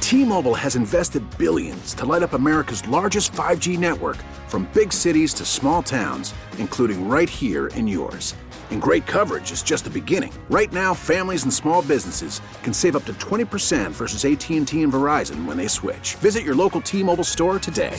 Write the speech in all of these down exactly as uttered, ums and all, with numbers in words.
T-Mobile has invested billions to light up America's largest five G network, from big cities to small towns, including right here in yours. And great coverage is just the beginning. Right now, families and small businesses can save up to twenty percent versus A T and T and Verizon when they switch. Visit your local T-Mobile store today.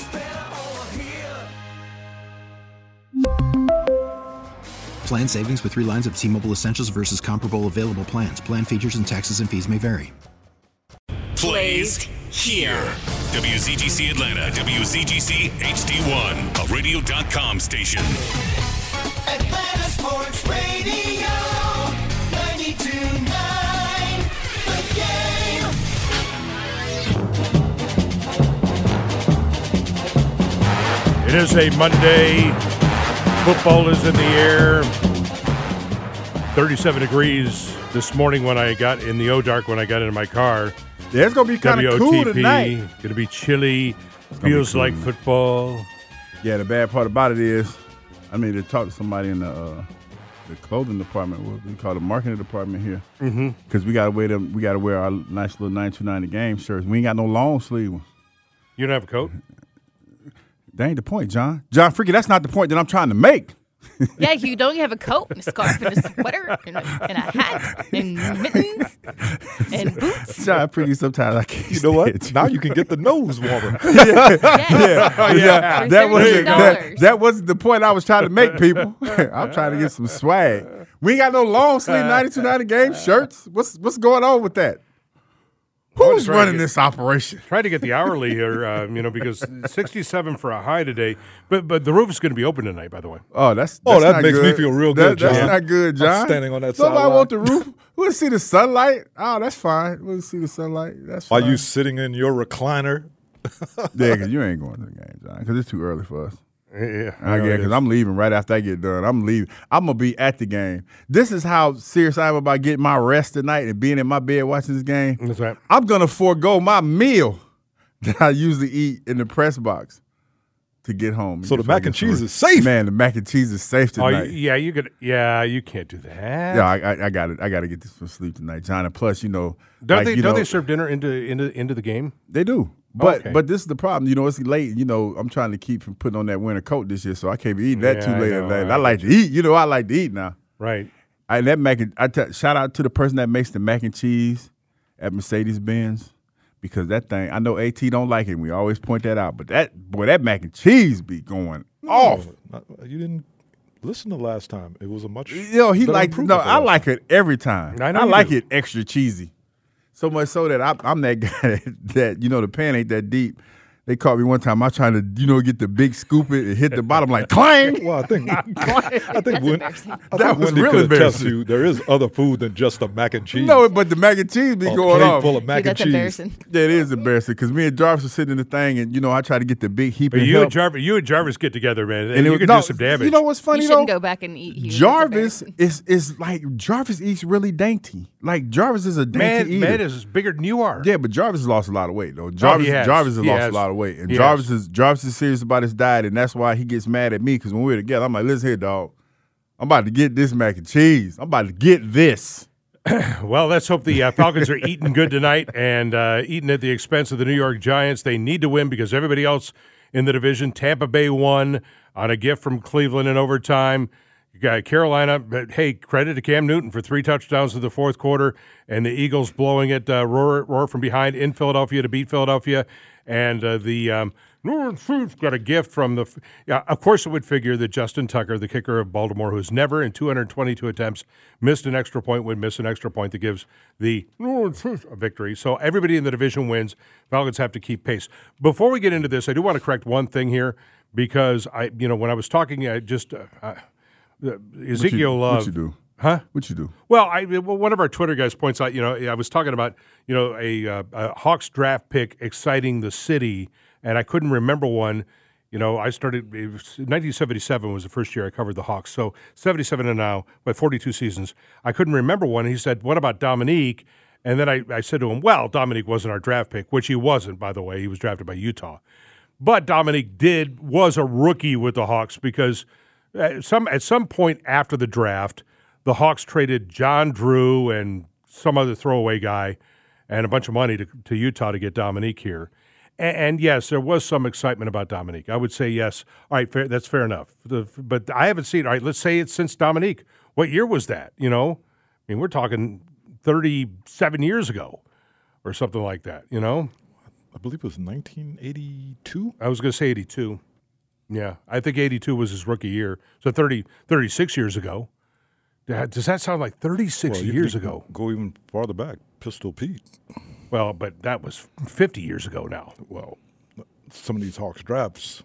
Plan savings with three lines of T-Mobile Essentials versus comparable available plans. Plan features and taxes and fees may vary. Plays here. W Z G C Atlanta, W Z G C H D one, a radio dot com station. Atlanta Sports Radio, ninety-two point nine, The Game. It is a Monday. Football is in the air. thirty-seven degrees this morning when I got in the O-Dark when I got into my car. Yeah, it's going to be kind of cool tonight. Going to be chilly. Feels cool. Like football. Yeah, the bad part about it is, I mean, to talk to somebody in the uh, the clothing department, what we call the marketing department here, because mm-hmm. we got to wear them. We got to wear our nice little nine two nine The Game shirts. We ain't got no long sleeve ones. You don't have a coat? That ain't the point, John. John Freaky, that's not the point that I'm trying to make. Yeah, you don't have a coat and a scarf and a sweater and a, and a hat and mittens and boots. John Freaky, sometimes I can't. You know what? Now you can get the nose warmer. yeah, yeah, oh, yeah. That wasn't that, that wasn't the point I was trying to make, people. I'm trying to get some swag. We ain't got no long sleeve ninety-two ninety Game shirts. What's what's going on with that? Who's running get, this operation? Try to get the hourly here, uh, you know, because sixty-seven for a high today. But but the roof is going to be open tonight, by the way. Oh, that's, that's oh that not makes good. me feel real good, that, John. That's not good, John. I'm standing on that Somebody sideline. want the roof? We'll see the sunlight. Oh, that's fine. We'll see the sunlight. That's fine. Are you sitting in your recliner? Yeah, because you ain't going to the game, John, because it's too early for us. Yeah, I yeah, because I'm leaving right after I get done. I'm leaving. I'm gonna be at the game. This is how serious I am about getting my rest tonight and being in my bed watching this game. That's right. I'm gonna forego my meal that I usually eat in the press box to get home. So the mac and cheese is safe, man. The mac and cheese is safe tonight. Oh, yeah, you could. Yeah, you can't do that. Yeah, I, I, I got it. I got to get this some sleep tonight, John. And plus, you know, don't like, they? You don't know, they serve dinner into into into the game? They do. But okay. but this is the problem. You know, it's late. You know, I'm trying to keep from putting on that winter coat this year, so I can't be eating that yeah, too late I at know, night. I I like to eat. You know, I like to eat now. Right. I that mac and I t- shout out to the person that makes the mac and cheese at Mercedes Benz, because that thing, I know AT don't like it. We always point that out, but that boy, that mac and cheese be going no, off. Not, you didn't listen the last time. It was a much. You know, he like no. I like it every time. I, know I like do. it extra cheesy. So much so that I, I'm that guy that, that, you know, the pan ain't that deep. They caught me one time. I was trying to, you know, get the big scoop it and hit the bottom like clang. Well, I think I think, when, I think that was Wendy really could attest you there is other food than just the mac and cheese. No, but the mac and cheese be a going plate off. full of mac yeah, and that's cheese. Embarrassing. Yeah, it is embarrassing because me and Jarvis were sitting in the thing, and you know, I tried to get the big heap. But of you help. and Jarvis, you and Jarvis get together, man, and, And you it, can no, do some damage. You know what's funny you shouldn't though? go back and eat huge. Jarvis is is like Jarvis eats really dainty. Like Jarvis is a dainty man, eater. man is bigger than you are. Yeah, but Jarvis has lost a lot of weight though. Jarvis, oh, he has. Jarvis has he lost has. a lot of weight, and he Jarvis has. is Jarvis is serious about his diet, and that's why he gets mad at me because when we're together, I'm like, listen here, dog. I'm about to get this mac and cheese. I'm about to get this. Well, let's hope the uh, Falcons are eating good tonight and uh, eating at the expense of the New York Giants. They need to win because everybody else in the division, Tampa Bay won on a gift from Cleveland in overtime. You got Carolina, but hey, credit to Cam Newton for three touchdowns in the fourth quarter, and the Eagles blowing it, uh, roar, roar from behind in Philadelphia to beat Philadelphia. And uh, the um, New Orleans Saints got a gift from the – yeah, of course it would figure that Justin Tucker, the kicker of Baltimore, who's never in two hundred twenty-two attempts missed an extra point, would miss an extra point that gives the New Orleans Saints a victory. So everybody in the division wins. Falcons have to keep pace. Before we get into this, I do want to correct one thing here because, I, you know, when I was talking, I just uh, – uh, Ezekiel Love. What you do? Huh? What you do? Well, I well, one of our Twitter guys points out, you know, I was talking about, you know, a, uh, a Hawks draft pick exciting the city, and I couldn't remember one. You know, I started, it was, nineteen seventy-seven was the first year I covered the Hawks, so seventy-seven and now, by forty-two seasons. I couldn't remember one. He said, what about Dominique? And then I, I said to him, well, Dominique wasn't our draft pick, which he wasn't, by the way. He was drafted by Utah. But Dominique did, was a rookie with the Hawks because at some, at some point after the draft, the Hawks traded John Drew and some other throwaway guy, and a bunch of money to, to Utah to get Dominique here. And, and yes, there was some excitement about Dominique. I would say yes. All right, fair, that's fair enough. The, but I haven't seen. All right, let's say it's since Dominique. What year was that? You know, I mean, we're talking thirty-seven years ago, or something like that. You know, I believe it was nineteen eighty-two. I was going to say eighty-two. Yeah, I think eighty-two was his rookie year. So thirty, thirty-six years ago. Does that sound like thirty-six well, you, years you ago? Go even farther back, Pistol Pete. Well, but that was fifty years ago now. Well, some of these Hawks drafts.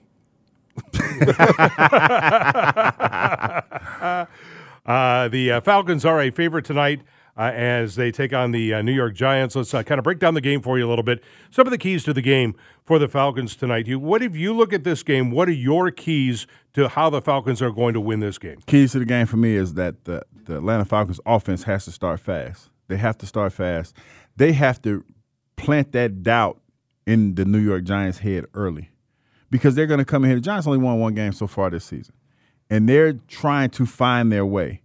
uh, the uh, Falcons are a favorite tonight uh, as they take on the uh, New York Giants. Let's uh, kind of break down the game for you a little bit. Some of the keys to the game for the Falcons tonight. You, what if you look at this game, what are your keys to how the Falcons are going to win this game? Keys to the game for me is that the, the Atlanta Falcons offense has to start fast. They have to start fast. They have to plant that doubt in the New York Giants' head early because they're going to come in here. The Giants only won one game so far this season, and they're trying to find their way.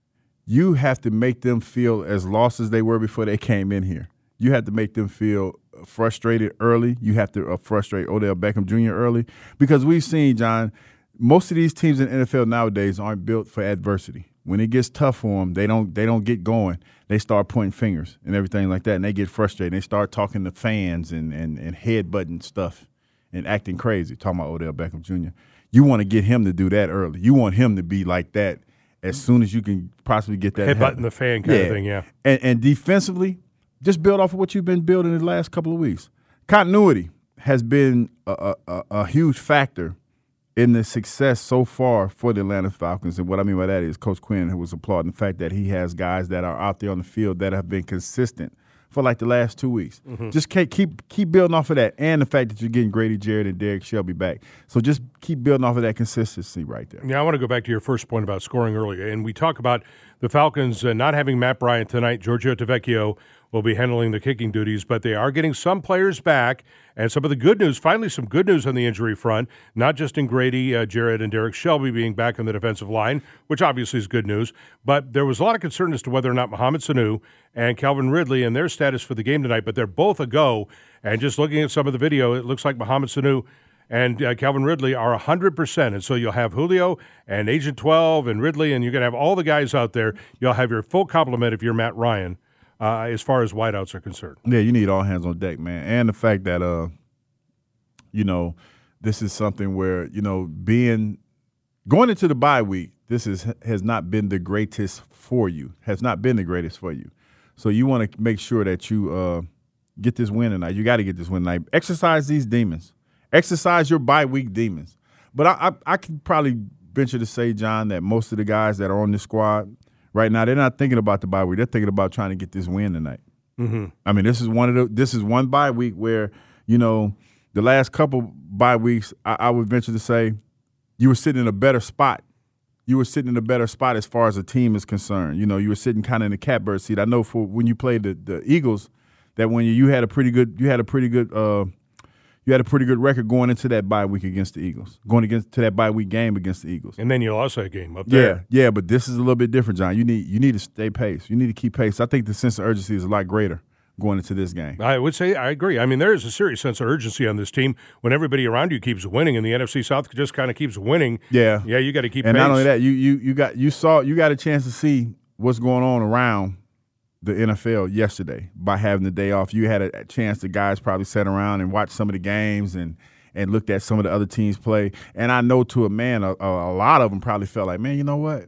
You have to make them feel as lost as they were before they came in here. You have to make them feel frustrated early. You have to uh, frustrate Odell Beckham Junior early because we've seen, John, most of these teams in the N F L nowadays aren't built for adversity. When it gets tough for them, they don't they don't get going. They start pointing fingers and everything like that, and they get frustrated. They start talking to fans and and, and headbutting stuff and acting crazy, talking about Odell Beckham Junior You want to get him to do that early. You want him to be like that as soon as you can possibly get that. Headbutting the fan kind yeah. of thing, yeah. And, and defensively, just build off of what you've been building in the last couple of weeks. Continuity has been a, a, a huge factor in the success so far for the Atlanta Falcons. And what I mean by that is Coach Quinn, who was applauding the fact that he has guys that are out there on the field that have been consistent for like the last two weeks. Mm-hmm. Just keep, keep keep building off of that, and the fact that you're getting Grady Jarrett and Derek Shelby back. So just keep building off of that consistency right there. Yeah, I want to go back to your first point about scoring early. And we talk about the Falcons uh, not having Matt Bryant tonight. Giorgio Tavecchio will be handling the kicking duties, but they are getting some players back. And some of the good news, finally some good news on the injury front, not just in Grady, uh, Jarrett, and Derek Shelby being back on the defensive line, which obviously is good news, but there was a lot of concern as to whether or not Mohamed Sanu and Calvin Ridley and their status for the game tonight, but they're both a go. And just looking at some of the video, it looks like Mohamed Sanu and uh, Calvin Ridley are one hundred percent. And so you'll have Julio and Agent twelve and Ridley, and you're going to have all the guys out there. You'll have your full complement if you're Matt Ryan. Uh, as far as wideouts are concerned. Yeah, you need all hands on deck, man. And the fact that, uh, you know, this is something where, you know, being – going into the bye week, this is has not been the greatest for you, has not been the greatest for you. So you want to make sure that you uh, get this win tonight. You got to get this win tonight. Exercise these demons. Exercise your bye week demons. But I, I, I can probably venture to say, John, that most of the guys that are on this squad – right now, they're not thinking about the bye week. They're thinking about trying to get this win tonight. Mm-hmm. I mean, this is one of the. This is one bye week where, you know, the last couple bye weeks, I, I would venture to say, you were sitting in a better spot. You were sitting in a better spot as far as the team is concerned. You know, you were sitting kind of in the catbird seat. I know for when you played the, the Eagles, that when you, you had a pretty good, you had a pretty good. Uh, You had a pretty good record going into that bye week against the Eagles, going against to that bye week game against the Eagles. And then you lost that game up there. Yeah, yeah, but this is a little bit different, John. You need you need to stay pace. You need to keep pace. I think the sense of urgency is a lot greater going into this game. I would say I agree. I mean, there is a serious sense of urgency on this team when everybody around you keeps winning, and the N F C South just kind of keeps winning. Yeah, yeah, you got to keep and pace. not only that, you you you got you saw you got a chance to see what's going on around the N F L yesterday by having the day off. You had a, a chance. The guys probably sat around and watched some of the games and. and looked at some of the other teams play. And I know to a man, a, a lot of them probably felt like, man, you know what?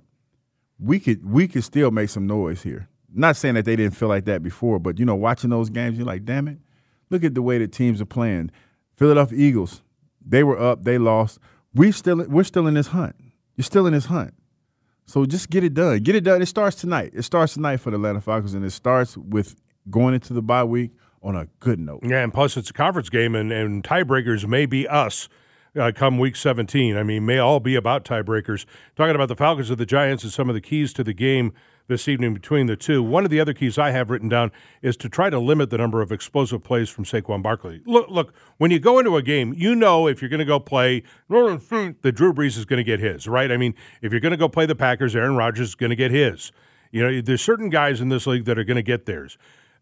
We could we could still make some noise here. Not saying that they didn't feel like that before, but, you know, watching those games, you're like, damn it, look at the way that teams are playing. Philadelphia Eagles, they were up, they lost. We still, we're still in this hunt. You're still in this hunt. So just get it done. Get it done. It starts tonight. It starts tonight for the Atlanta Falcons, and it starts with going into the bye week on a good note. Yeah, and plus it's a conference game, and, and tiebreakers may be us uh, come week seventeen. I mean, may all be about tiebreakers. Talking about the Falcons and the Giants and some of the keys to the game this evening between the two. One of the other keys I have written down is to try to limit the number of explosive plays from Saquon Barkley. Look, look, when you go into a game, you know if you're going to go play, the Drew Brees is going to get his, right? I mean, if you're going to go play the Packers, Aaron Rodgers is going to get his. You know, there's certain guys in this league that are going to get theirs.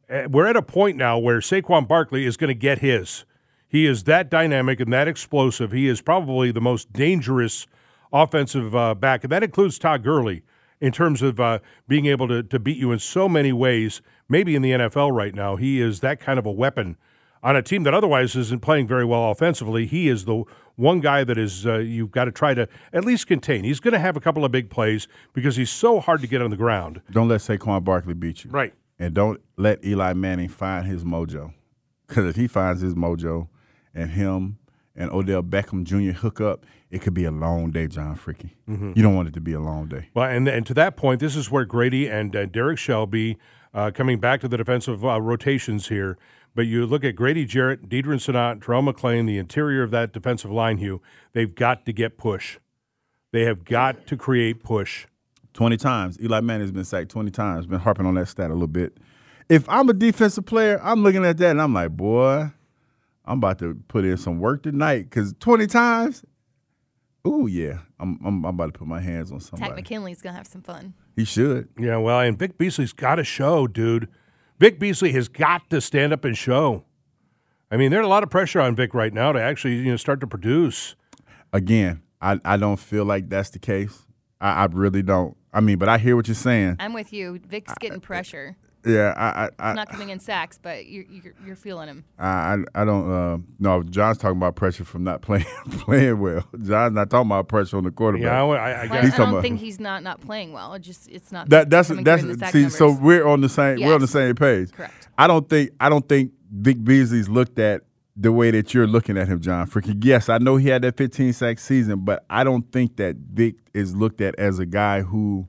we're at a point now where Saquon Barkley is going to get his. He is that dynamic and that explosive. He is probably the most dangerous offensive uh, back, and that includes Todd Gurley in terms of uh, being able to, to beat you in so many ways, maybe in the N F L right now. He is that kind of a weapon on a team that otherwise isn't playing very well offensively. He is the one guy that is uh, you've got to try to at least contain. He's going to have a couple of big plays because he's so hard to get on the ground. Don't let Saquon Barkley beat you. Right. And don't let Eli Manning find his mojo. Because if he finds his mojo and him and Odell Beckham Junior hook up, it could be a long day, John Fricky. Mm-hmm. You don't want it to be a long day. Well, and, and to that point, this is where Grady and uh, Derek Shelby uh, coming back to the defensive uh, rotations here. But you look at Grady Jarrett, Deidre Sanat, Terrell McClain, the interior of that defensive line, Hugh, they've got to get push. They have got to create push. twenty times. Eli Manning's been sacked twenty times. Been harping on that stat a little bit. If I'm a defensive player, I'm looking at that and I'm like, boy, I'm about to put in some work tonight because twenty times, ooh, yeah, I'm, I'm I'm about to put my hands on somebody. Tack McKinley's going to have some fun. He should. Yeah, well, and Vic Beasley's got to show, dude. Vic Beasley has got to stand up and show. I mean, there's a lot of pressure on Vic right now to actually, you know, start to produce. Again, I, I don't feel like that's the case. I, I really don't. I mean, but I hear what you're saying. I'm with you. Vic's getting pressure. Yeah, I, I, I He's not coming in sacks, but you're you're, you're feeling him. I, I, I don't. Uh, no, John's talking about pressure from not playing playing well. John's not talking about pressure on the quarterback. Yeah, I, I, I, Well, guess. I don't think he's not not playing well. It just it's not. That that's coming that's through in the sack see. numbers. So we're on the same. We're on the Yes. same page. Correct. I don't think I don't think Vic Beasley's looked at the way that you're looking at him, John Fricky. Yes, I know he had that fifteen sack season, but I don't think that Vic is looked at as a guy who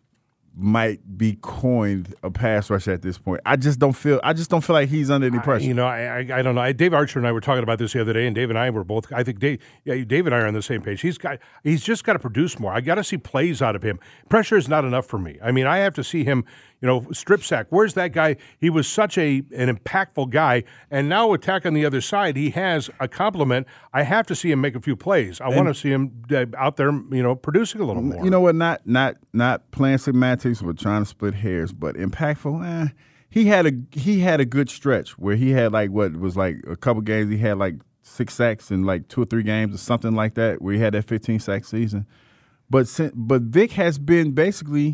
might be coined a pass rush at this point. I just don't feel. I just don't feel like he's under any pressure. I, you know, I, I I don't know. I, Dave Archer and I were talking about this the other day, and Dave and I were both. I think Dave, yeah, Dave and I are on the same page. He's got. He's just got to produce more. I got to see plays out of him. Pressure is not enough for me. I mean, I have to see him. You know, strip sack. Where's that guy? He was such a an impactful guy, and now attack on the other side. He has a compliment. I have to see him make a few plays. I want to see him uh, out there, you know, producing a little more. You know what? Not not not playing semantics or trying to split hairs, but impactful. Eh, he had a he had a good stretch where he had like what was like a couple games. He had like six sacks in like two or three games or something like that. Where he had that fifteen sack season. But but Vic has been basically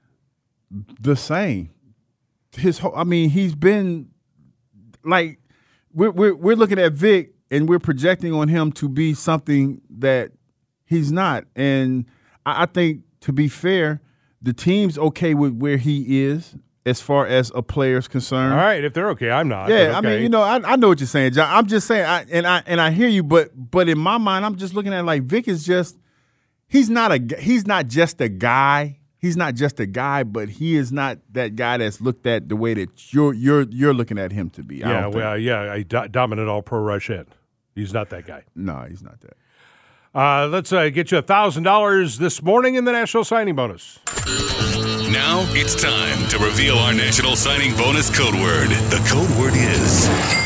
the same. His whole, I mean, he's been like we're we're we're looking at Vic and we're projecting on him to be something that he's not. And I, I think, to be fair, the team's okay with where he is as far as a player's concerned. All right, if they're okay, I'm not. Yeah, okay. I mean, you know, I, I know what you're saying, John. I'm just saying, I, and I and I hear you, but but in my mind, I'm just looking at it like Vic is just he's not a he's not just a guy. He's not just a guy, but he is not that guy that's looked at the way that you're you're you're looking at him to be. I Yeah, don't think. well, yeah, a do- dominant all pro rush in. He's not that guy. No, he's not that. Uh, let's uh, get you one thousand dollars this morning in the National Signing Bonus. Now it's time to reveal our National Signing Bonus code word. The code word is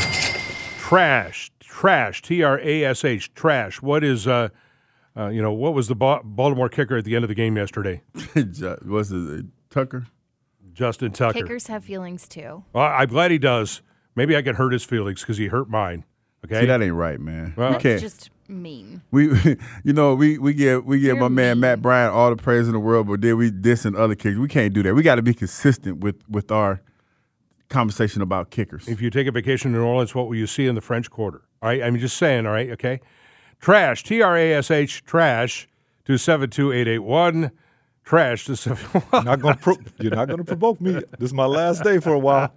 Trash. Trash. T R A S H. Trash. What is, uh, uh, you know, what was the ba- Baltimore kicker at the end of the game yesterday? What's it, Tucker? Justin Tucker. Kickers have feelings too. Well, I'm glad he does. Maybe I can hurt his feelings because he hurt mine. Okay. See, that ain't right, man. Well, You That's can't. just mean. We, you know, we we give we give You're my man mean. Matt Bryant all the praise in the world, but then we dissing other kickers. We can't do that. We got to be consistent with with our conversation about kickers. If you take a vacation to New Orleans, what will you see in the French Quarter? All right, I'm just saying, all right, okay? Trash, T R A S H, trash, to seven two eight eight one. Trash to seven. Not gonna pro- you're not going to provoke me. This is my last day for a while.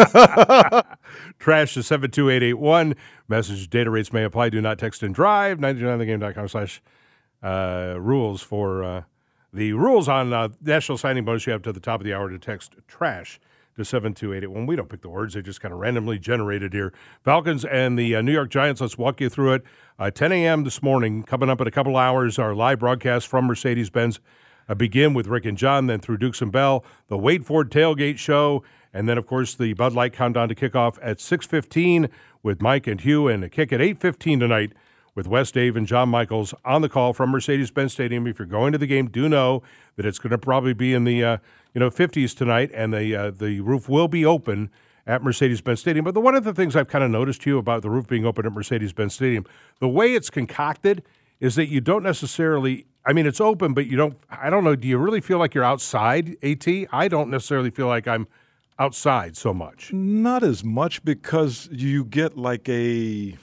Trash to seven two eight eight one. Message data rates may apply. Do not text and drive. ninety nine the game dot com slash uh, rules for uh, the rules on uh, National Signing Bonus. You have to the top of the hour to text trash to seven two eight eight one. We don't pick the words. They just kind of randomly generated here. Falcons and the uh, New York Giants. Let's walk you through it. Uh, ten a.m. this morning. Coming up in a couple hours, our live broadcast from Mercedes-Benz. Uh, begin with Rick and John, then through Dukes and Bell, the Wade Ford Tailgate Show, and then, of course, the Bud Light Countdown to Kickoff at six fifteen with Mike and Hugh, and a kick at eight fifteen tonight with Wes Dave and John Michaels on the call from Mercedes-Benz Stadium. If you're going to the game, do know that it's going to probably be in the uh, you know fifties tonight, and the uh, the roof will be open at Mercedes-Benz Stadium. But the, one of the things I've kind of noticed, too, about the roof being open at Mercedes-Benz Stadium, the way it's concocted is that you don't necessarily – I mean, it's open, but you don't – I don't know, do you really feel like you're outside, AT? I don't necessarily feel like I'm outside so much. Not as much because you get like a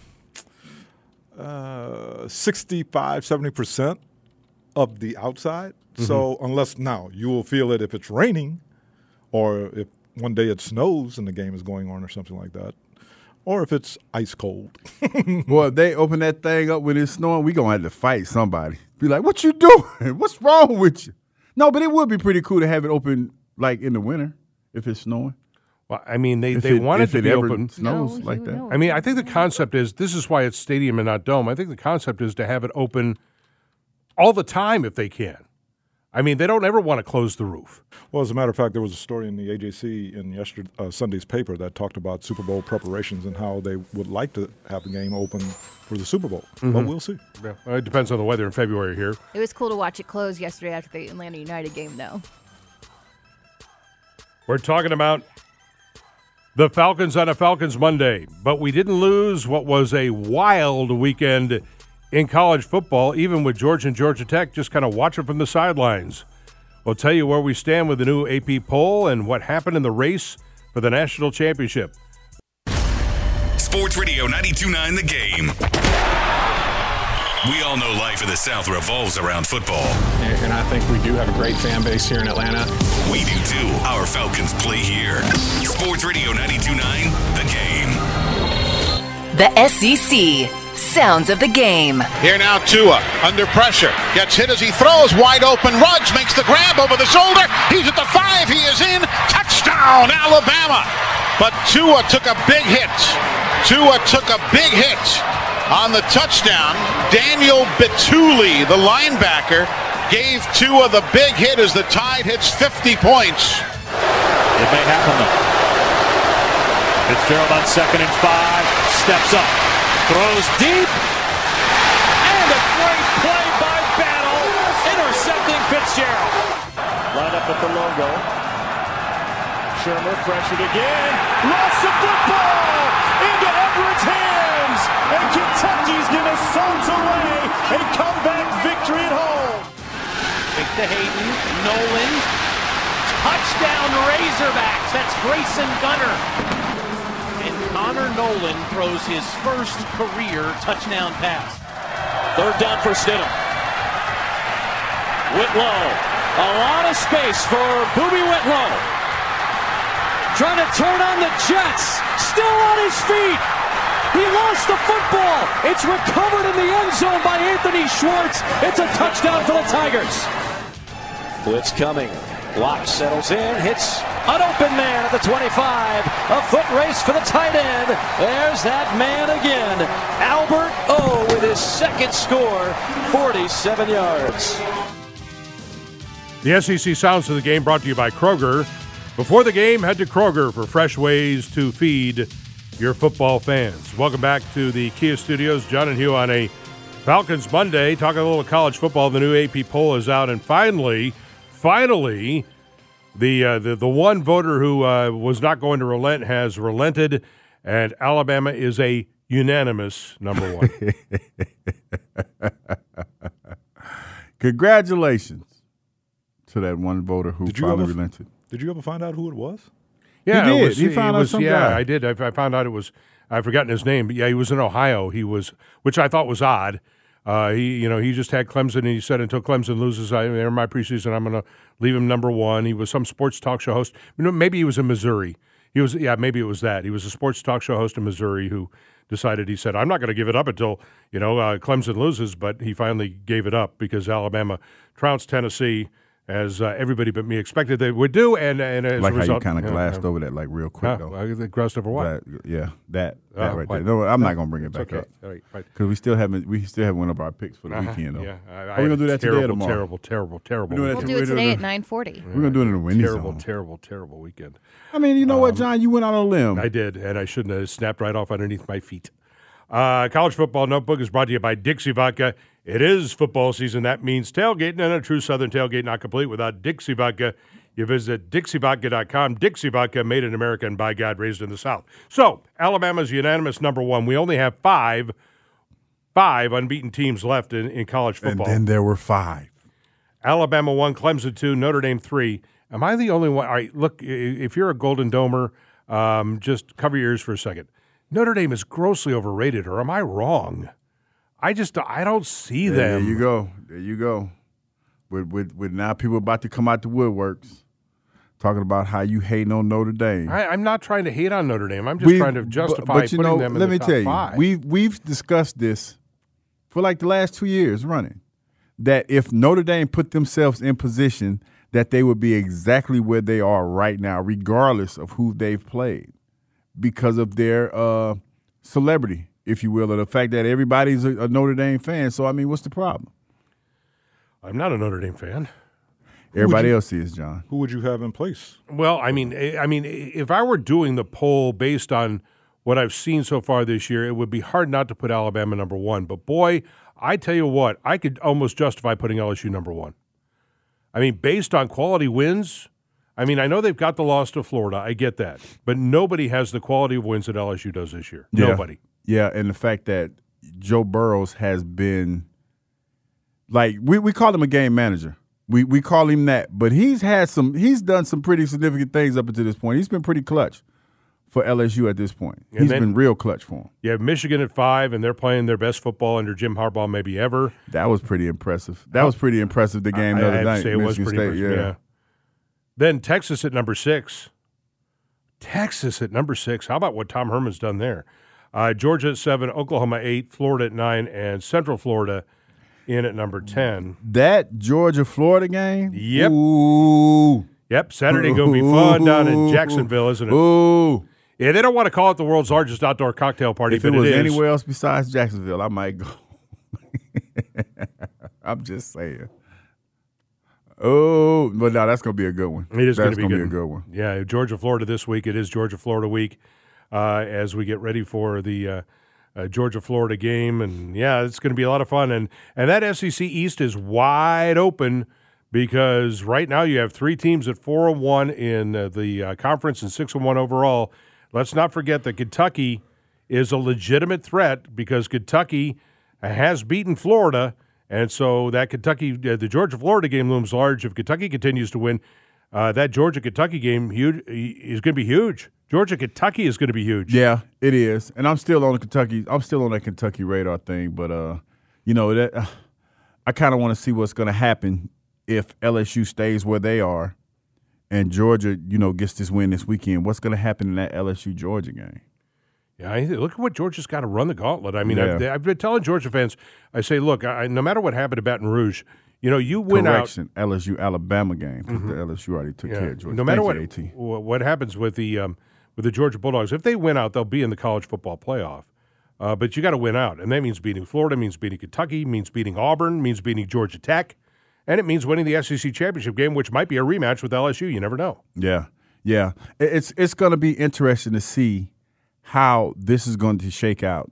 uh, sixty-five, seventy percent of the outside. Mm-hmm. So unless now you will feel it if it's raining or if one day it snows and the game is going on or something like that. Or if it's ice cold. Well, if they open that thing up when it's snowing, we going to have to fight somebody. Be like, what you doing? What's wrong with you? No, but it would be pretty cool to have it open like in the winter if it's snowing. Well, I mean, they, if they it, wanted if to it be ever open. snows No, like you that. know. I mean, I think the concept is this is why it's stadium and not dome. I think the concept is to have it open all the time if they can. I mean, they don't ever want to close the roof. Well, as a matter of fact, there was a story in the A J C in yesterday, uh, Sunday's paper that talked about Super Bowl preparations and how they would like to have the game open for the Super Bowl. Mm-hmm. But we'll see. Yeah. Well, it depends on the weather in February here. It was cool to watch it close yesterday after the Atlanta United game, though. We're talking about the Falcons on a Falcons Monday, but we didn't lose what was a wild weekend in college football, even with Georgia and Georgia Tech just kind of watching from the sidelines. We'll tell you where we stand with the new A P poll and what happened in the race for the national championship. Sports Radio ninety-two point nine The Game. We all know life in the South revolves around football. And I think we do have a great fan base here in Atlanta. We do too. Our Falcons play here. Sports Radio ninety-two point nine The Game. The S E C. Sounds of the game. Here now Tua, under pressure, gets hit as he throws, wide open, Ruggs makes the grab over the shoulder, he's at the five, he is in, touchdown Alabama! But Tua took a big hit, Tua took a big hit on the touchdown. Daniel Bituli, the linebacker, gave Tua the big hit as the Tide hits fifty points. It may happen though. Fitzgerald on second and five, steps up. Throws deep, and a great play by Battle, intercepting Fitzgerald. Line up at the logo. Shermer pressured again, lost the football into Everett's hands, and Kentucky's going to salt away a comeback victory at home. Big to Hayden, Nolan, touchdown Razorbacks, that's Grayson Gunner. And Connor Nolan throws his first career touchdown pass. Third down for Stidham. Whitlow, a lot of space for Boobie Whitlow. Trying to turn on the Jets, still on his feet. He lost the football. It's recovered in the end zone by Anthony Schwartz. It's a touchdown for the Tigers. Blitz coming. Locke settles in, hits an open man at the twenty-five. A foot race for the tight end. There's that man again. Albert O with his second score, forty-seven yards. The S E C Sounds of the Game brought to you by Kroger. Before the game, head to Kroger for fresh ways to feed your football fans. Welcome back to the Kia Studios. John and Hugh on a Falcons Monday. Talking a little college football. The new A P poll is out. And finally... Finally, the, uh, the the one voter who uh, was not going to relent has relented, and Alabama is a unanimous number one. Congratulations to that one voter who did you finally ever, relented. Did you ever find out who it was? Yeah, he did. It was, he found out was, some yeah, guy. I did. I, I found out it was. I've forgotten his name, but yeah, he was in Ohio. He was, which I thought was odd. Uh, he, you know, he just had Clemson, and he said until Clemson loses, I, they're my preseason. I'm going to leave him number one. He was some sports talk show host. You know, maybe he was in Missouri. He was, yeah, maybe it was that. He was a sports talk show host in Missouri who decided. He said, "I'm not going to give it up until you know uh, Clemson loses." But he finally gave it up because Alabama trounced Tennessee, as uh, everybody but me expected they would do, and and as like a result, how you kind of yeah, glassed yeah. over that like real quick Huh, though. I glassed over what? That, yeah, that that Oh, right what? there. No, I'm No, not gonna bring it it's back okay. up All right, right. because we still haven't we still haven't went over our picks for the Uh-huh. weekend though. Yeah, I, Are we gonna do that terrible, today or tomorrow? Terrible, terrible, terrible. We're doing We'll that do we're it doing today it- at nine forty. We're gonna do it in the windy Terrible, zone. terrible, terrible weekend. I mean, you know what, John? You went out on a limb. I did, and I shouldn't have. It snapped right off underneath my feet. Uh, College Football Notebook is brought to you by Dixie Vodka. It is football season. That means tailgating, and a true Southern tailgate not complete without Dixie Vodka. you visit Dixie Vodka dot com. Dixie Vodka, made in America and by God, raised in the South. So, Alabama's unanimous number one. We only have five, five unbeaten teams left in, in college football. And then there were five. Alabama one, Clemson two, Notre Dame three. Am I the only one? All right, look, if you're a Golden Domer, um, just cover your ears for a second. Notre Dame is grossly overrated, or am I wrong? I just I don't see Yeah, them. There you go. There you go. With, with, with now people about to come out the woodworks talking about how you hating on Notre Dame. I, I'm not trying to hate on Notre Dame. I'm just We've- trying to justify but, but you putting know, them in let the me top tell you, five. We've, we've discussed this for like the last two years running, that if Notre Dame put themselves in position that they would be exactly where they are right now, regardless of who they've played, because of their uh, celebrity, if you will, or the fact that everybody's a, a Notre Dame fan. So, I mean, what's the problem? I'm not a Notre Dame fan. Everybody you- else is, John. Who would you have in place? Well, I mean, I mean, if I were doing the poll based on what I've seen so far this year, it would be hard not to put Alabama number one. But boy, I tell you what, I could almost justify putting L S U number one. I mean, based on quality wins, I mean, I know they've got the loss to Florida. I get that. But nobody has the quality of wins that L S U does this year. Yeah. Nobody. Yeah, and the fact that Joe Burrows has been like we, we call him a game manager. We we call him that, but he's had some he's done some pretty significant things up until this point. He's been pretty clutch for L S U at this point. And He's then- been real clutch for him. You have Michigan at five, and they're playing their best football under Jim Harbaugh maybe ever. That was pretty impressive. That was pretty impressive, the game I, the I other have to night. say it was Michigan pretty State, impressive, yeah. yeah. Then Texas at number six. Texas at number six. How about what Tom Herman's done there? Uh, Georgia at seven, Oklahoma eight, Florida at nine, and Central Florida in at number ten. That Georgia-Florida game? Yep. Ooh. Yep, Saturday going to be fun down in Jacksonville, isn't it? Ooh. Yeah, they don't want to call it the world's largest outdoor cocktail party, If but it was it is. anywhere else besides Jacksonville, I might go. I'm just saying. Oh, but no, that's going to be a good one. It is going That's to be, gonna good. be a good one. Yeah, Georgia, Florida this week. It is Georgia, Florida week uh, as we get ready for the uh, uh, Georgia, Florida game. And, yeah, it's going to be a lot of fun. And, and that S E C East is wide open because right now you have three teams at four and one in uh, the uh, conference and six and one overall. Let's not forget that Kentucky is a legitimate threat because Kentucky has beaten Florida. And so that Kentucky, uh, the Georgia-Florida game looms large. If Kentucky continues to win, uh, that Georgia-Kentucky game huge, is going to be huge. Georgia-Kentucky is going to be huge. Yeah, it is. And I'm still on the Kentucky. I'm still on that Kentucky radar thing. But uh, you know that uh, I kind of want to see what's going to happen if L S U stays where they are, and Georgia, you know, gets this win this weekend. What's going to happen in that L S U-Georgia game? Yeah, I, look at what Georgia's got to run the gauntlet. I mean, Yeah. I've, I've been telling Georgia fans, I say, look, I, no matter what happened to Baton Rouge, you know, you win Correction, L S U-Alabama game. 'Cause the L S U already took out. care of Georgia. No matter Thank what, you, AT. wh- what happens with the um, with the Georgia Bulldogs, if they win out, they'll be in the college football playoff. Uh, but you got to win out, and that means beating Florida, means beating Kentucky, means beating Auburn, means beating Georgia Tech, and it means winning the S E C championship game, which might be a rematch with L S U. You never know. Yeah, yeah. It- It's it's going to be interesting to see how this is going to shake out.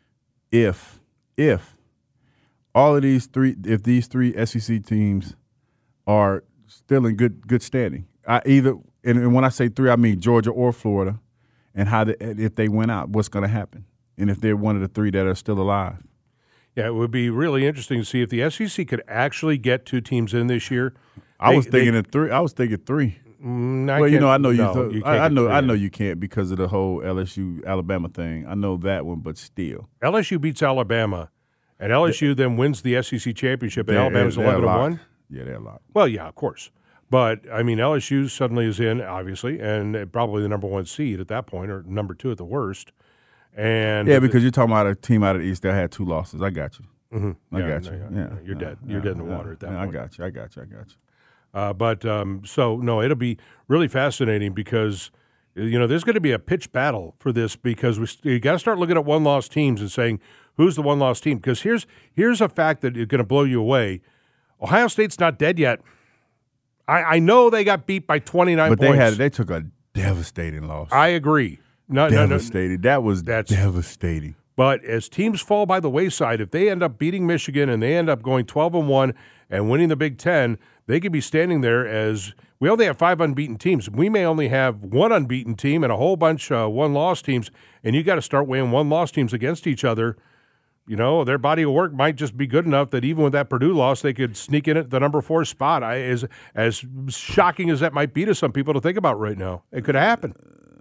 If if all of these three, if these three S E C teams are still in good good standing, I either and, and when I say three, I mean Georgia or Florida, and how the, if they went out, what's going to happen, and if they're one of the three that are still alive. Yeah, it would be really interesting to see if the S E C could actually get two teams in this year. I They- was thinking they- of three. I was thinking three. Mm, I well, you can't- know, I know you. no, th- you can't I, I get know. three I in. know you can't because of the whole L S U Alabama thing. I know that one, but still, L S U beats Alabama, and L S U then wins the S E C championship, and They're- Alabama's they're eleven and locked. one. Yeah, they're locked. Well, yeah, of course. But, I mean, L S U suddenly is in, obviously, and probably the number one seed at that point, or number two at the worst. And Yeah, because you're talking about a team out of the East that had two losses. I got you. Mm-hmm. I Yeah, got no, you. yeah, Yeah, no, you're yeah, dead. You're yeah, dead in the yeah, water at that yeah, point. I got you. I got you. I got you. Uh, but um, so no, it'll be really fascinating because you know there's going to be a pitch battle for this because we you got to start looking at one loss teams and saying who's the one loss team because here's here's a fact that is going to blow you away. Ohio State's not dead yet. I, I know they got beat by twenty-nine But points. they had they took a devastating loss. I agree. No, no, no, devastating. That was That's- devastating. But as teams fall by the wayside, if they end up beating Michigan and they end up going twelve and one and winning the Big Ten, they could be standing there as we only have five unbeaten teams. We may only have one unbeaten team and a whole bunch uh, one-loss teams, and you got to start weighing one-loss teams against each other. You know, their body of work might just be good enough that even with that Purdue loss, they could sneak in at the number four spot. I, as, as shocking as that might be to some people to think about right now, it could happen.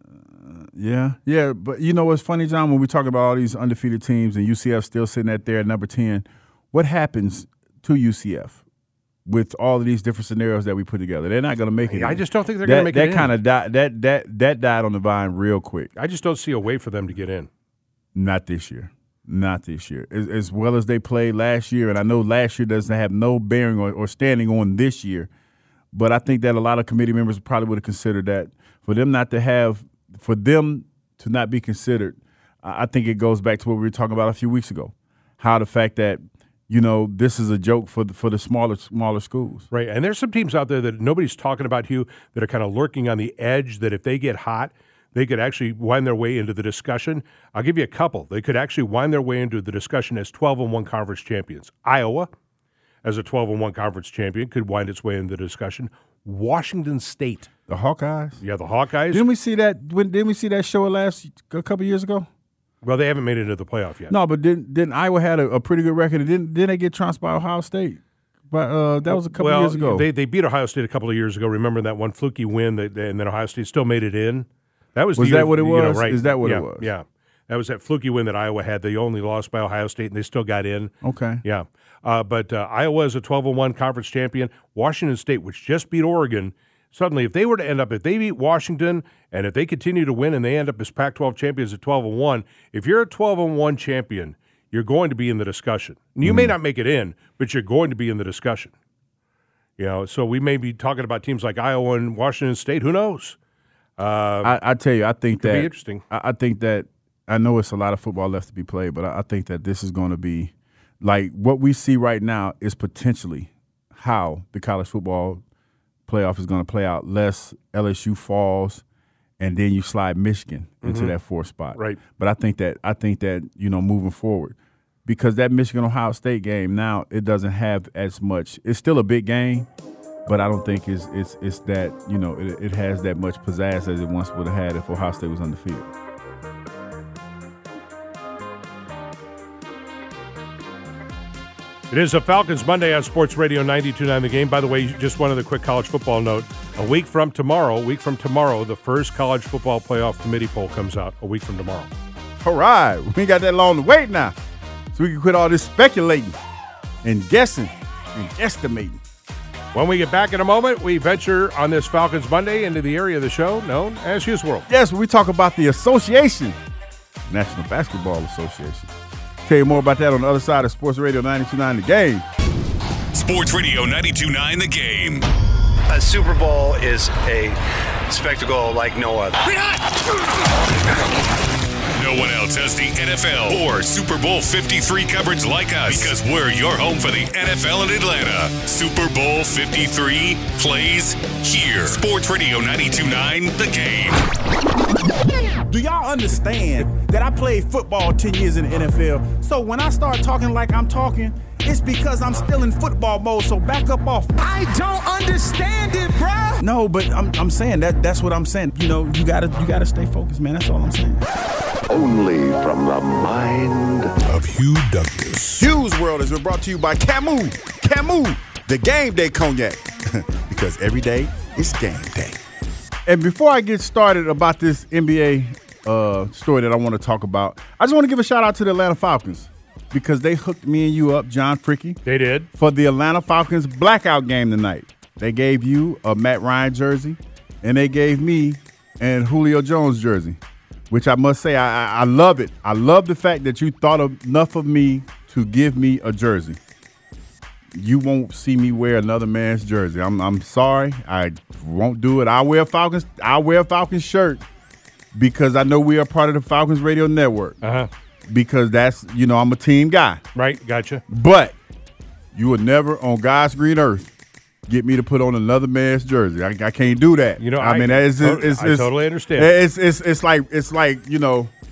Yeah, yeah, but you know what's funny, John, when we talk about all these undefeated teams and U C F still sitting at there at number ten, what happens to U C F with all of these different scenarios that we put together? They're not going to make it. I in. just don't think they're that, going to make that it kind in. of died, that that that died on the vine real quick. I just don't see a way for them to get in. Not this year. Not this year. As, as well as they played last year, and I know last year doesn't have no bearing or, or standing on this year, but I think that a lot of committee members probably would have considered that for them not to have, for them to not be considered, I think it goes back to what we were talking about a few weeks ago, how the fact that, you know, this is a joke for the, for the smaller smaller schools. Right, and there's some teams out there that nobody's talking about, Hugh, that are kind of lurking on the edge, that if they get hot, they could actually wind their way into the discussion. I'll give you a couple. They could actually wind their way into the discussion as twelve and one conference champions. Iowa, as a twelve and one conference champion, could wind its way into the discussion. Washington State. The Hawkeyes? Yeah, the Hawkeyes. Didn't we see that when didn't we see that show last a couple years ago? Well, they haven't made it into the playoff yet. No, but didn't didn't Iowa had a, a pretty good record? And didn't didn't they get trounced by Ohio State? But uh, that was a couple well, years ago. They they beat Ohio State a couple of years ago. Remember that one fluky win, that, and then Ohio State still made it in. That was, was the that year, what it was? You know, right? Is that what yeah, it was? Yeah, that was that fluky win that Iowa had. They only lost by Ohio State, and they still got in. Okay. Yeah, uh, but uh, Iowa is a twelve and one conference champion. Washington State, which just beat Oregon. Suddenly, if they were to end up, if they beat Washington, and if they continue to win and they end up as Pac twelve champions at twelve and one, if you're a twelve and one champion, you're going to be in the discussion. You mm. may not make it in, but you're going to be in the discussion. You know, so we may be talking about teams like Iowa and Washington State. Who knows? Uh, I, I tell you, I think that be interesting. I, I think that I know it's a lot of football left to be played, but I, I think that this is going to be like what we see right now is potentially how the college football playoff is going to play out. Less L S U falls, and then you slide Michigan into mm-hmm. that fourth spot. Right. But I think that I think that you know moving forward, because that Michigan Ohio State game now it doesn't have as much. It's still a big game, but I don't think it's it's it's that you know it, it has that much pizzazz as it once would have had if Ohio State was undefeated. It is a Falcons Monday on Sports Radio ninety-two point nine The Game. By the way, just one other quick college football note. A week from tomorrow, a week from tomorrow, the first college football playoff committee poll comes out. A week from tomorrow. All right. We ain't got that long to wait now. So we can quit all this speculating and guessing and estimating. When we get back in a moment, we venture on this Falcons Monday into the area of the show known as Hughes World. Yes, we talk about the association, National Basketball Association. Tell you more about that on the other side of Sports Radio ninety-two point nine The Game. Sports Radio ninety-two point nine The Game. A Super Bowl is a spectacle like no other. No one else has the N F L or Super Bowl fifty-three coverage like us, because we're your home for the N F L in Atlanta. Super Bowl fifty-three plays here. Sports Radio ninety-two point nine The Game. Do y'all understand that I played football ten years in the N F L? So when I start talking like I'm talking, it's because I'm still in football mode, so back up off. I don't understand it, bruh. No, but I'm I'm saying that that's what I'm saying. You know, you gotta you gotta stay focused, man. That's all I'm saying. Only from the mind of Hugh Douglas. Hughes World has been brought to you by Camus. Camus, the game day cognac. Because every day is game day. And before I get started about this N B A uh, story that I want to talk about, I just want to give a shout out to the Atlanta Falcons because they hooked me and you up, John Fricky. They did. For the Atlanta Falcons blackout game tonight. They gave you a Matt Ryan jersey, and they gave me an Julio Jones jersey, which I must say, I, I, I love it. I love the fact that you thought of enough of me to give me a jersey. You won't see me wear another man's jersey. I'm I'm sorry. I won't do it. I'll wear Falcons. I'll wear a Falcons shirt because I know we are part of the Falcons Radio Network. Uh-huh. Because that's, you know, I'm a team guy. Right, gotcha. But you would never on God's green earth get me to put on another man's jersey. I, I can't do that. You know, I, I mean, it's, it's, it's, I it's, totally understand. It's, it's it's like it's like you know,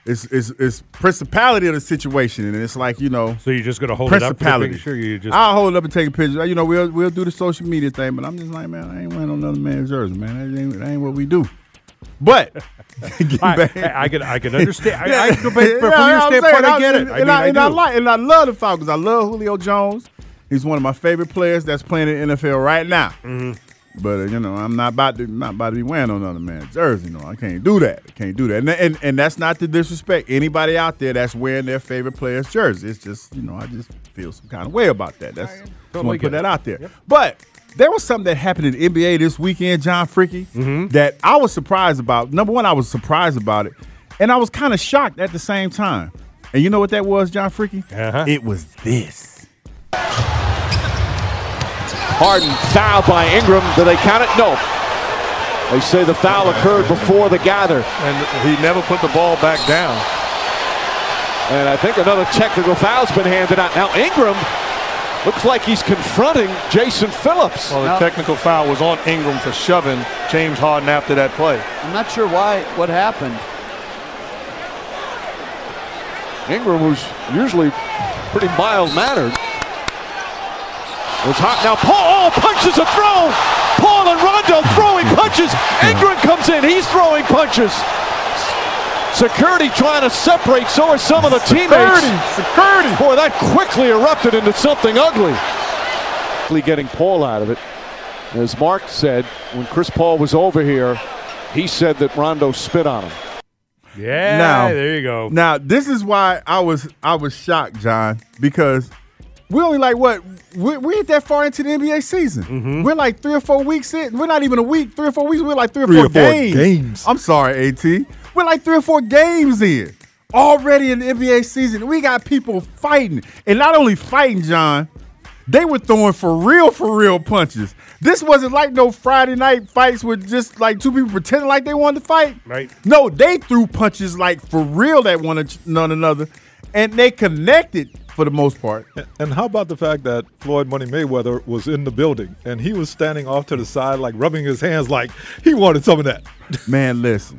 it's, it's it's principality of the situation, and it's like, you know. So you're just gonna hold it up for the picture? You just I'll hold it up and take a picture. You know, we'll we'll do the social media thing, but I'm just like, man, I ain't wearing another man's jersey, man. That ain't, that ain't what we do. But I, I can I can understand. Yeah. I, I, but, but Yeah, from I'm your saying, standpoint, I I'm- get it. And, I mean, I, I, and I do. like and I love the Falcons. I love Julio Jones. He's one of my favorite players that's playing in the N F L right now. Mm-hmm. But uh, you know, I'm not about to not about to be wearing another man's jersey. No, I can't do that. I can't do that. And, and and that's not to disrespect anybody out there that's wearing their favorite player's jersey. It's just, you know, I just feel some kind of way about that. That's just Totally want to get put that it. out there. But there was something that happened in the N B A this weekend, John Fricky, Mm-hmm. that I was surprised about. Number one, I was surprised about it, and I was kind of shocked at the same time. And you know what that was, John Fricky? Uh-huh. It was this. Harden fouled by Ingram. Do they count it? No. They say the foul occurred before the gather. And he never put the ball back down. And I think another technical foul's been handed out. Now Ingram looks like he's confronting Jason Phillips. Well, the technical foul was on Ingram for shoving James Harden after that play. I'm not sure why, what happened. Ingram was usually pretty mild-mannered. It's hot now. Paul, oh, punches a throw. Paul and Rondo throwing punches. Ingram comes in. He's throwing punches. Security trying to separate. So are some of the teammates. Security. Boy, that quickly erupted into something ugly. Getting Paul out of it. As Mark said, when Chris Paul was over here, he said that Rondo spit on him. Yeah, Now- there you go. Now, this is why I was I was shocked, John, because we only like what we we ain't that far into the N B A season. Mm-hmm. We're like three or four weeks in. We're not even a week, three or four weeks. We're like three or Three four, or four games. games. I'm sorry, AT. We're like three or four games in already in the N B A season. We got people fighting, and not only fighting, John. They were throwing for real, for real punches. This wasn't like no Friday night fights with just like two people pretending like they wanted to fight. Right. No, they threw punches like for real at one another, and they connected for the most part. And how about the fact that Floyd Money Mayweather was in the building and he was standing off to the side, like rubbing his hands, like he wanted some of that. Man, listen.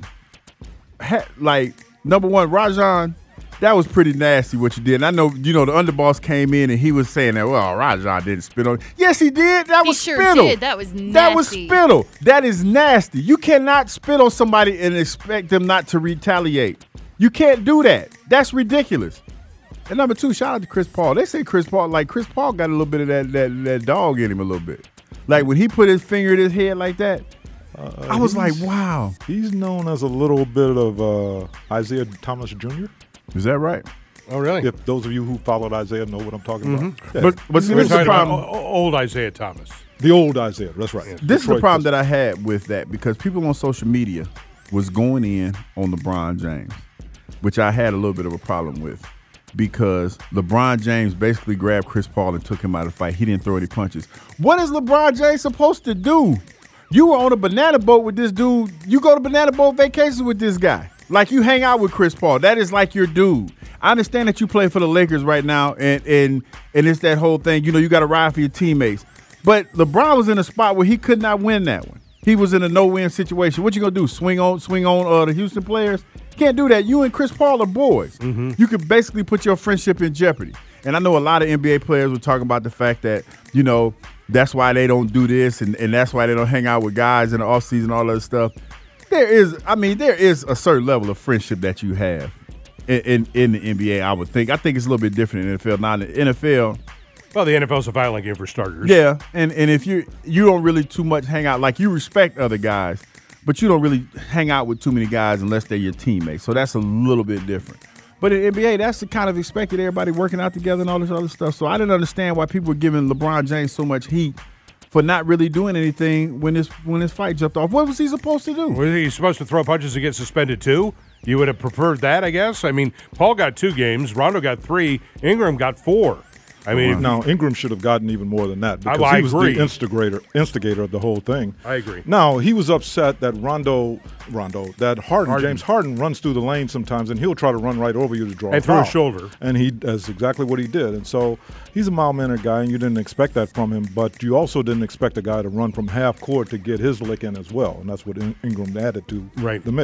Ha- like, number one, Rajon, that was pretty nasty what you did. And I know, you know, the underboss came in and he was saying that, well, Rajon didn't spit on. Yes, he did. That He was sure spittle. did. That was That was nasty. spittle. That is nasty. You cannot spit on somebody and expect them not to retaliate. You can't do that. That's ridiculous. And number two, shout out to Chris Paul. They say Chris Paul, like Chris Paul got a little bit of that that, that dog in him a little bit. Like when he put his finger in his head like that, Uh, I was like, he's- wow. He's known as a little bit of uh, Isaiah Thomas Junior Is that right? Oh, really? If those of you who followed Isaiah know what I'm talking about. Yeah. But but see, We're this is the talking about problem. o- old Isaiah Thomas. The old Isaiah, that's right. This is the Detroit problem Pistons. that I had with that because people on social media was going in on LeBron James, which I had a little bit of a problem with because LeBron James basically grabbed Chris Paul and took him out of the fight. He didn't throw any punches. What is LeBron James supposed to do? You were on a banana boat with this dude. You go to banana boat vacations with this guy. Like you hang out with Chris Paul. That is like your dude. I understand that you play for the Lakers right now, and and and it's that whole thing. You know, you got to ride for your teammates. But LeBron was in a spot where he could not win that one. He was in a no-win situation. What you gonna do? Swing on, swing on uh, the Houston players? Can't do that. You and Chris Paul are boys. Mm-hmm. You could basically put your friendship in jeopardy. And I know a lot of N B A players were talking about the fact that, you know, that's why they don't do this and, and that's why they don't hang out with guys in the offseason, all that stuff. There is, I mean, there is a certain level of friendship that you have in, in, in the N B A, I would think. I think it's a little bit different in the N F L. Now, in the N F L, Well, the N F L is a violent game for starters. yeah, and, and if you you don't really too much hang out, like you respect other guys, but you don't really hang out with too many guys unless they're your teammates. So that's a little bit different. But in the N B A, that's the kind of expected, everybody working out together and all this other stuff. So I didn't understand why people were giving LeBron James so much heat for not really doing anything when this when this fight jumped off. What was he supposed to do? Was he supposed to throw punches and get suspended too? You would have preferred that, I guess. I mean, Paul got two games, Rondo got three, Ingram got four. I mean, if- now Ingram should have gotten even more than that because I- I he was agree. the instigator, instigator of the whole thing. I agree. Now he was upset that Rondo, Rondo, that Harden, Harden. James Harden runs through the lane sometimes, and he'll try to run right over you to draw And a through his foul. shoulder. And he that's exactly what he did. And so he's a mild-mannered guy, and you didn't expect that from him. But you also didn't expect a guy to run from half court to get his lick in as well, and that's what In- Ingram added to Right. the mix.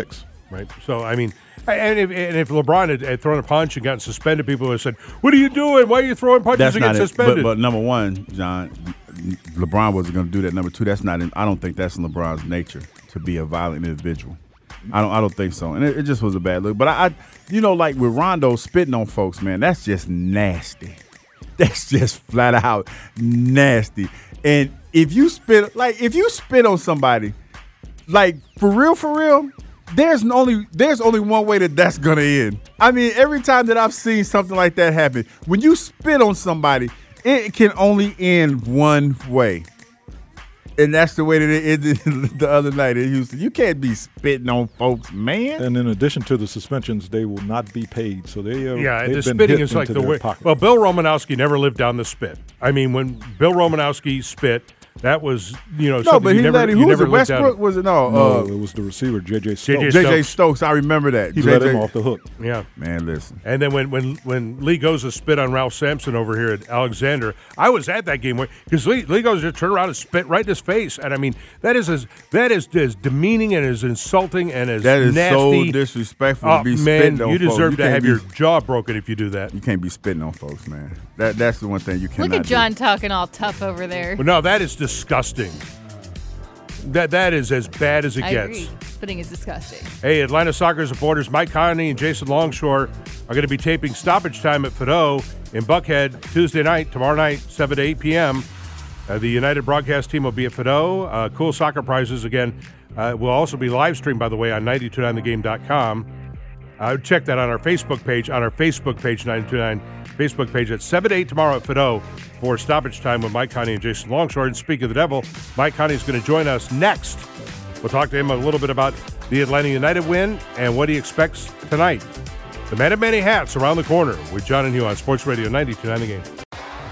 right? So, I mean, and if, and if LeBron had, had thrown a punch and gotten suspended, people would have said, what are you doing? Why are you throwing punches That's and get not it. suspended? But, but number one, John, LeBron wasn't going to do that. Number two, that's not. In, I don't think that's in LeBron's nature to be a violent individual. I don't. I don't think so. And it, it just was a bad look. But I, I, you know, like with Rondo spitting on folks, man, that's just nasty. That's just flat out nasty. And if you spit, like if you spit on somebody, like for real, for real, there's only there's only one way that that's gonna end. I mean, every time that I've seen something like that happen, when you spit on somebody, it can only end one way. And that's the way that it ended the other night in Houston. You can't be spitting on folks, man. And in addition to the suspensions, they will not be paid. So they are yeah, they've the been spitting hit is like into the their way. pocket. Well, Bill Romanowski never lived down the spit. I mean, when Bill Romanowski spit, that was you know no, something but you he never, let him. you Who was never it? lived down. Westbrook was it? No, No, uh, it was the receiver, J J Stokes. J J J J Stokes. Stokes. I remember that. He J J let him off the hook. Yeah, man, listen. And then when when when Lee Goza spit on Ralph Sampson over here at Alexander, I was at that game because Lee, Lee Goza just turned around and spit right in his face, and I mean that is as that is as demeaning and as insulting and as that is nasty. so disrespectful oh, to be man, spitting on you folks. deserve You to can't have be- your jaw broken if you do that. You can't be spitting on folks, man. That that's the one thing you cannot Look at John do. talking all tough over there. Well, no, that is disgusting. That that is as bad as it I gets. agree. Spitting is disgusting. Hey, Atlanta Soccer supporters Mike Conley and Jason Longshore are going to be taping Stoppage Time at Fido in Buckhead Tuesday night, tomorrow night, seven to eight p.m. Uh, the United broadcast team will be at Fido. Uh, cool soccer prizes again. Uh, will also be live streamed, by the way, on nine two nine the game dot com. Uh, check that on our Facebook page, on our Facebook page, nine two nine Facebook page at seven to eight tomorrow at Fido for Stoppage Time with Mike Conley and Jason Longshore. And speak of the devil, Mike Conley is going to join us next. We'll talk to him a little bit about the Atlanta United win and what he expects tonight. The man of many hats around the corner with John and Hugh on Sports Radio ninety-two point nine The Game.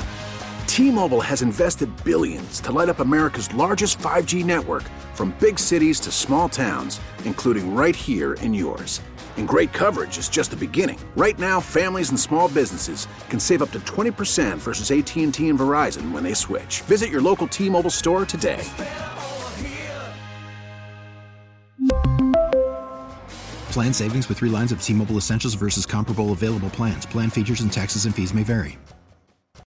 T-Mobile has invested billions to light up America's largest five G network, from big cities to small towns, including right here in yours. And great coverage is just the beginning. Right now, families and small businesses can save up to twenty percent versus A T and T and Verizon when they switch. Visit your local T-Mobile store today. Plan savings with three lines of T-Mobile Essentials versus comparable available plans. Plan features and taxes and fees may vary.